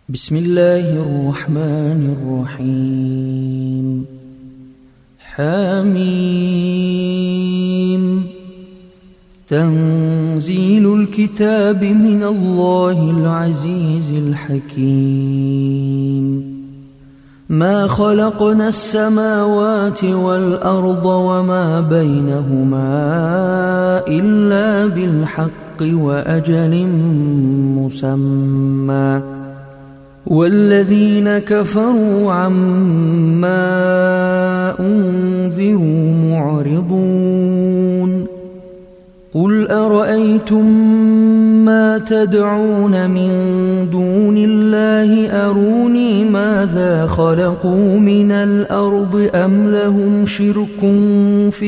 بسم الله الرحمن الرحيم. حميم. تنزيل الكتاب من الله العزيز الحكيم. ما خلقنا السماوات والأرض وما بينهما إلا بالحق وأجل مسمى، والذين كفروا عما أنذروا معرضون. قل أرأيتم ما تدعون من دون الله أروني ماذا خلقوا من الأرض أم لهم شرك في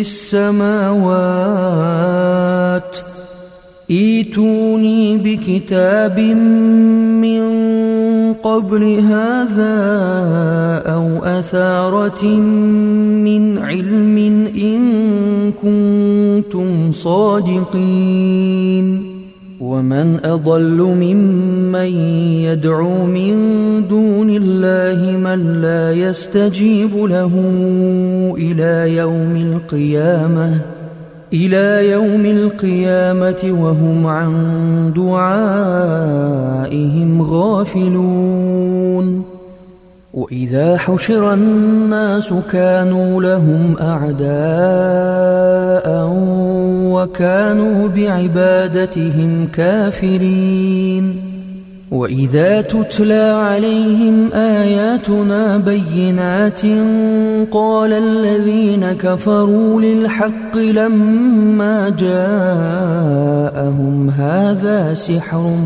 السماوات ائتوني بكتاب من قبل هذا أو أثارة من علم إن كنتم صادقين. ومن أضل ممن يدعو من دون الله من لا يستجيب له إلى يوم القيامة وهم عن دعائهم غافلون. وإذا حشر الناس كانوا لهم أعداء وكانوا بعبادتهم كافرين. وإذا تتلى عليهم آياتنا بينات قال الذين كفروا للحق لما جاءهم هذا سحر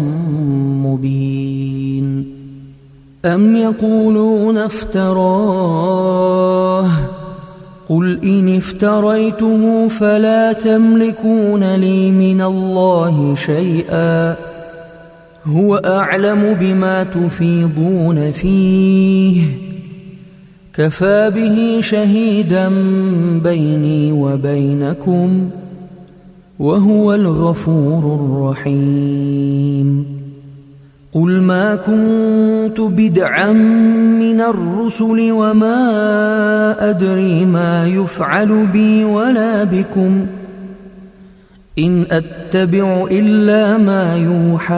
مبين. أم يقولون افتراه قل إن افتريته فلا تملكون لي من الله شيئا هو أعلم بما تفيضون فيه كفى به شهيدا بيني وبينكم وهو الغفور الرحيم. قل ما كنت بدعا من الرسل وما أدري ما يفعل بي ولا بكم إن أتبع إلا ما يوحى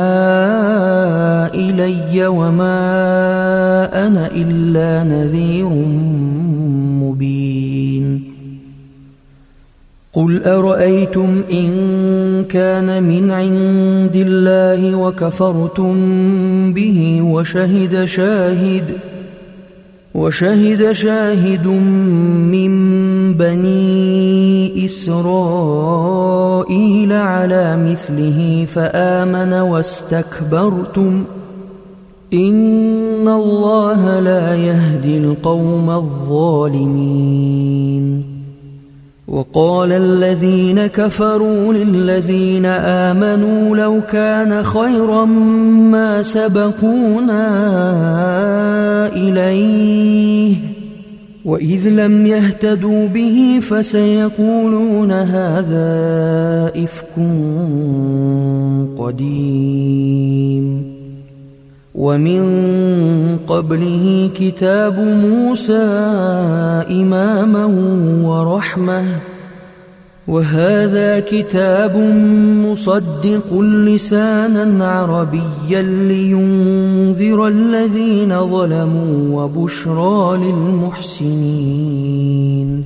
إلي وما أنا إلا نذير مبين. قل أرأيتم إن كان من عند الله وكفرتم به وشهد شاهد من بني إسرائيل على مثله فآمن واستكبرتم إن الله لا يهدي القوم الظالمين. وقال الذين كفروا للذين آمنوا لو كان خيرا ما سبقونا إليه وإذ لم يهتدوا به فسيقولون هذا إفك قديم. ومن قبله كتاب موسى إماما ورحمة وهذا كتاب مصدق لسانا عربيا لينذر الذين ظلموا وبشرى للمحسنين.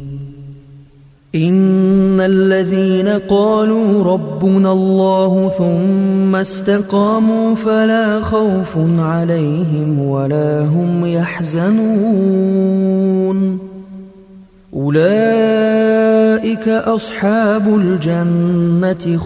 إن الذين قالوا ربنا الله ثم استقاموا فلا خوف عليهم ولا هم يحزنون أولئك أصحاب الجنة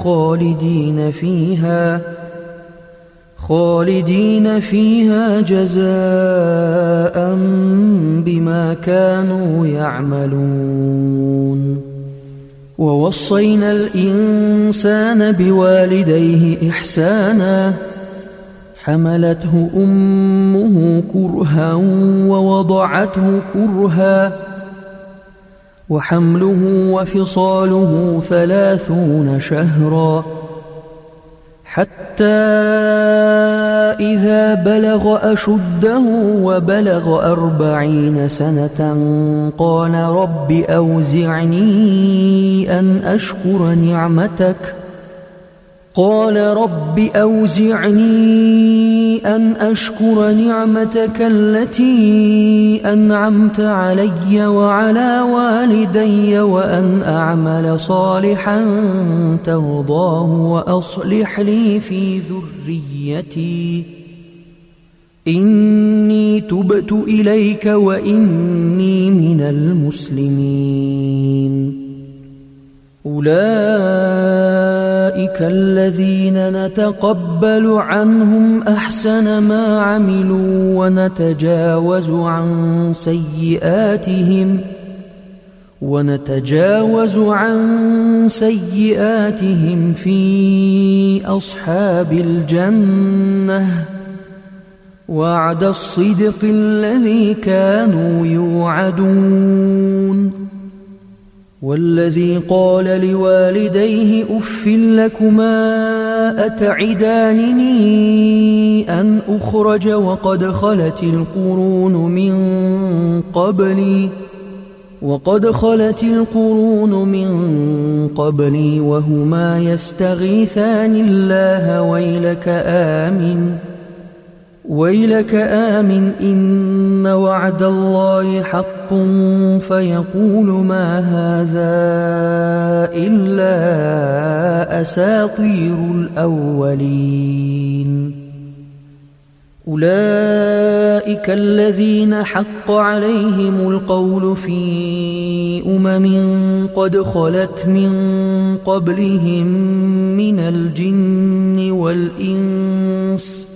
خالدين فيها جزاء بما كانوا يعملون. ووصينا الإنسان بوالديه إحسانا حملته أمه كرها ووضعته كرها وحمله وفصاله 30 شهرا حتى إذا بلغ أشده وبلغ 40 سنة قال رب أوزعني أن أشكر نعمتك التي أنعمت علي وعلى والدي وأن أعمل صالحا ترضاه وأصلح لي في ذريتي إني تبت إليك وإني من المسلمين. أولئك الذين نتقبل عنهم أحسن ما عملوا ونتجاوز عن سيئاتهم في أصحاب الجنة وعد الصدق الذي كانوا يوعدون. والذي قال لوالديه أف لكما أتعدانني أن أخرج وقد خلت القرون من قبلي وهما يستغيثان الله ويلك آمن إن وعد الله حق فيقول ما هذا إلا أساطير الأولين. أولئك الذين حق عليهم القول في قد خلت من قبلهم من الجن والإنس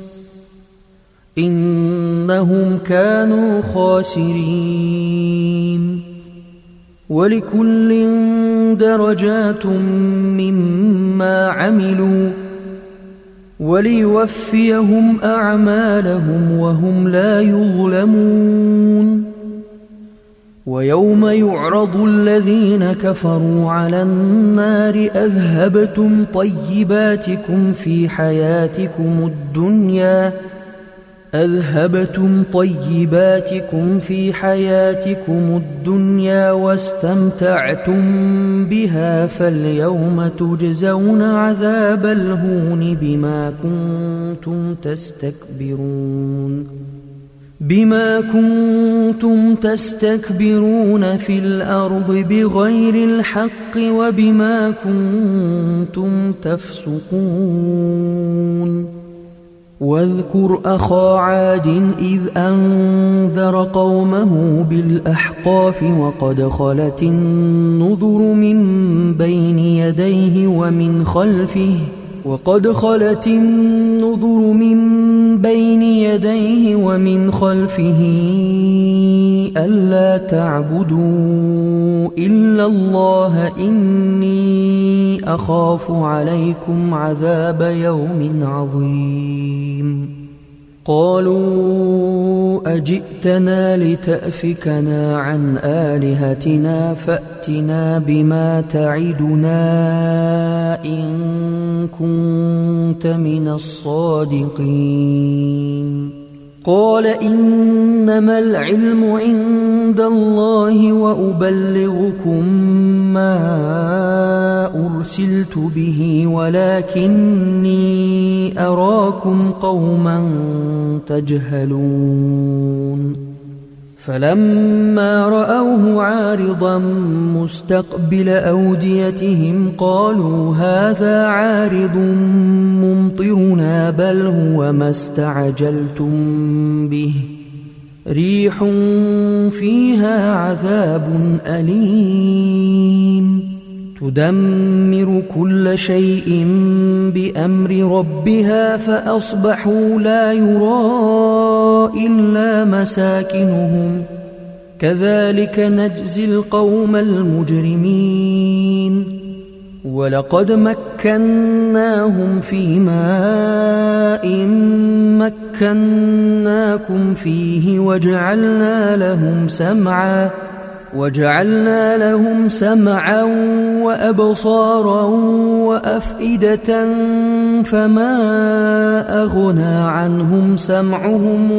إنهم كانوا خاسرين. ولكل درجات مما عملوا وليوفيهم أعمالهم وهم لا يظلمون. ويوم يعرض الذين كفروا على النار أذهبتم طيباتكم في حياتكم الدنيا واستمتعتم بها فاليوم تجزون عذاب الهون بما كنتم تستكبرون في الأرض بغير الحق وبما كنتم تفسقون. واذكر أخا عاد إذ أنذر قومه بالأحقاف وقد خلت النذر من بين يديه ومن خلفه ألا تعبدوا إلا الله إني أخاف عليكم عذاب يوم عظيم. قالوا أجئتنا لتأفكنا عن آلهتنا فأتنا بما تعدنا إن كنت من الصادقين. قال إنما العلم عند الله وأبلغكم ما أرسلت به ولكني أراكم قوما تجهلون. فلما رأوه عارضا مستقبل أوديتهم قالوا هذا عارض ممطرنا بل هو ما استعجلتم به ريح فيها عذاب أليم تدمر كل شيء بأمر ربها فأصبحوا لا يرى إلا مساكنهم كذلك نجزي القوم المجرمين. ولقد مكناهم في ماء مكناكم فيه وجعلنا لهم وجعلنا لهم سمعا وأبصارا وأفئدة فما أغنى عنهم سمعهم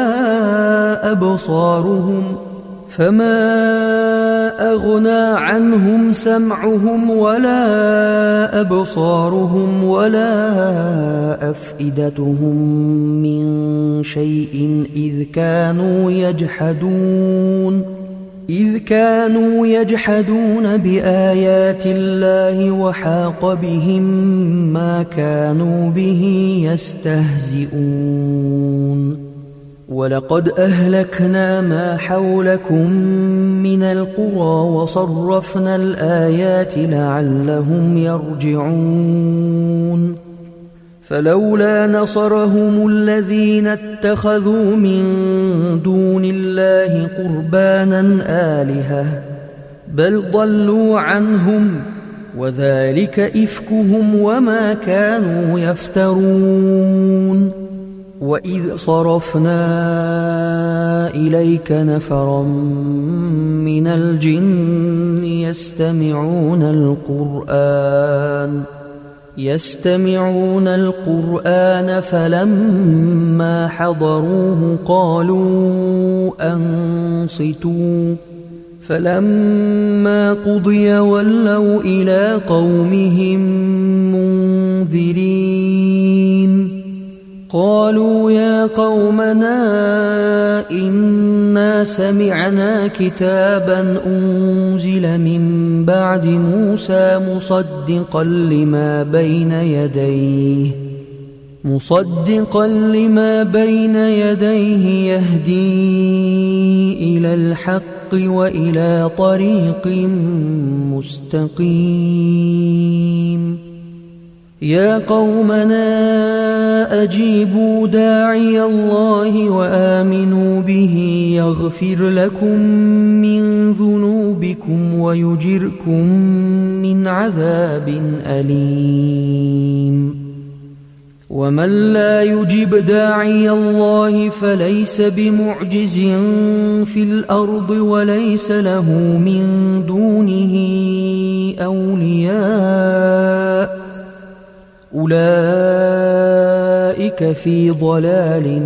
ولا أبصارهم ولا أفئدتهم من شيء إذ كانوا يجحدون بآيات الله وحاق بهم ما كانوا به يستهزئون ولقد أهلكنا ما حولكم من القرى وصرفنا الآيات لعلهم يرجعون فلولا نصرهم الذين اتخذوا من دون الله قربانا آلهة بل ضلوا عنهم وذلك إفكهم وما كانوا يفترون وإذ صرفنا إليك نفرا من الجن يستمعون القرآن فلما حضروه قالوا أنصتوا فلما قضي ولوا إلى قومهم منذرين قالوا يا قومنا إنا سمعنا كتابا أنزل من بعد موسى مصدقا لما بين يديه يهدي إلى الحق وإلى طريق مستقيم يا قومنا أجيبوا داعي الله وآمنوا به يغفر لكم من ذنوبكم ويجركم من عذاب أليم ومن لا يجب داعي الله فليس بمعجز في الأرض وليس له من دونه أولياء أولئك في ضلال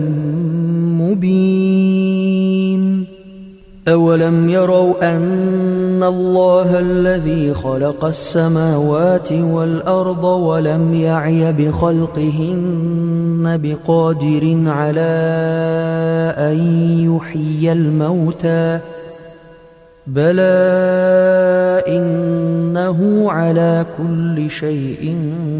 مبين أولم يروا أن الله الذي خلق السماوات والأرض ولم يعي بخلقهن بقادر على أن يحيي الموتى بلى إنه على كل شيء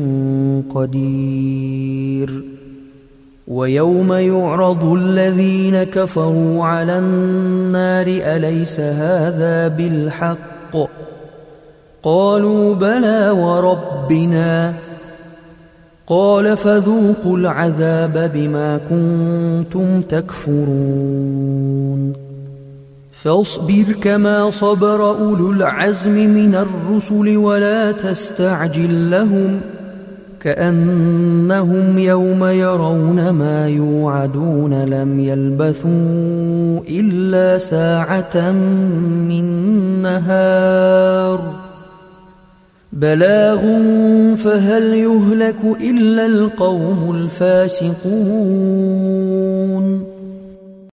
قدير ويوم يعرض الذين كفروا على النار أليس هذا بالحق قالوا بلى وربنا قال فذوقوا العذاب بما كنتم تكفرون فاصبر كما صبر أولو العزم من الرسل ولا تستعجل لهم كأنهم يوم يرون ما يوعدون لم يلبثوا إلا ساعة من نهار بلاغ فهل يهلك إلا القوم الفاسقون